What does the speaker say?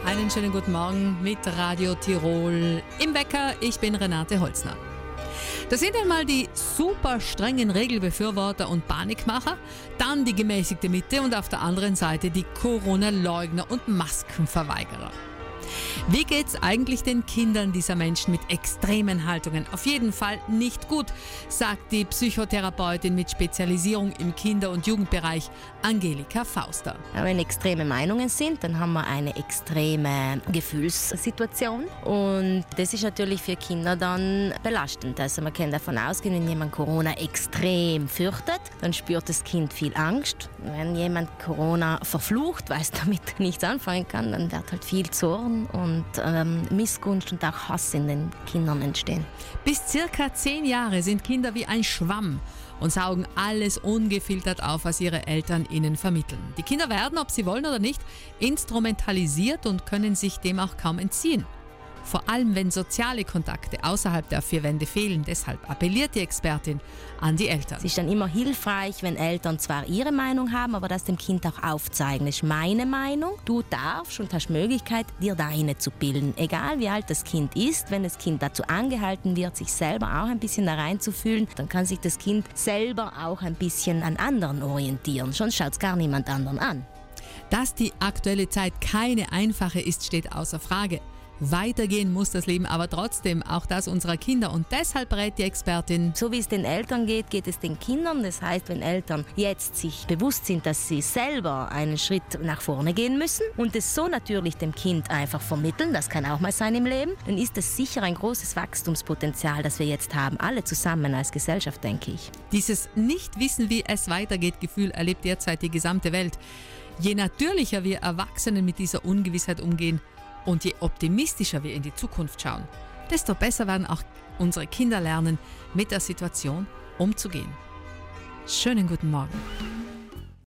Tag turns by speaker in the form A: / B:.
A: Einen schönen guten Morgen mit Radio Tirol im Wecker. Ich bin Renate Holzner. Das sind einmal die super strengen Regelbefürworter und Panikmacher, dann die gemäßigte Mitte und auf der anderen Seite die Corona-Leugner und Maskenverweigerer. Wie geht's eigentlich den Kindern dieser Menschen mit extremen Haltungen? Auf jeden Fall nicht gut, sagt die Psychotherapeutin mit Spezialisierung im Kinder- und Jugendbereich Angelika Fauster.
B: Wenn extreme Meinungen sind, dann haben wir eine extreme Gefühlssituation und das ist natürlich für Kinder dann belastend. Also man kann davon ausgehen, wenn jemand Corona extrem fürchtet, dann spürt das Kind viel Angst. Wenn jemand Corona verflucht, weil es damit nichts anfangen kann, dann wird halt viel Zorn und Missgunst und auch Hass in den Kindern entstehen.
A: Bis circa 10 Jahre sind Kinder wie ein Schwamm und saugen alles ungefiltert auf, was ihre Eltern ihnen vermitteln. Die Kinder werden, ob sie wollen oder nicht, instrumentalisiert und können sich dem auch kaum entziehen. Vor allem, wenn soziale Kontakte außerhalb der 4 Wände fehlen. Deshalb appelliert die Expertin an die Eltern.
B: Es ist dann immer hilfreich, wenn Eltern zwar ihre Meinung haben, aber das dem Kind auch aufzeigen. Das ist meine Meinung. Du darfst und hast Möglichkeit, dir deine zu bilden. Egal wie alt das Kind ist, wenn das Kind dazu angehalten wird, sich selber auch ein bisschen da reinzufühlen, dann kann sich das Kind selber auch ein bisschen an anderen orientieren. Sonst schaut es gar niemand anderen an.
A: Dass die aktuelle Zeit keine einfache ist, steht außer Frage. Weitergehen muss das Leben aber trotzdem, auch das unserer Kinder. Und deshalb berät die Expertin:
B: So wie es den Eltern geht, geht es den Kindern. Das heißt, wenn Eltern jetzt sich bewusst sind, dass sie selber einen Schritt nach vorne gehen müssen und es so natürlich dem Kind einfach vermitteln, das kann auch mal sein im Leben, dann ist das sicher ein großes Wachstumspotenzial, das wir jetzt haben, alle zusammen als Gesellschaft, denke ich.
A: Dieses Nicht-Wissen, wie es weitergeht, Gefühl erlebt derzeit die gesamte Welt. Je natürlicher wir Erwachsenen mit dieser Ungewissheit umgehen, und je optimistischer wir in die Zukunft schauen, desto besser werden auch unsere Kinder lernen, mit der Situation umzugehen. Schönen guten Morgen.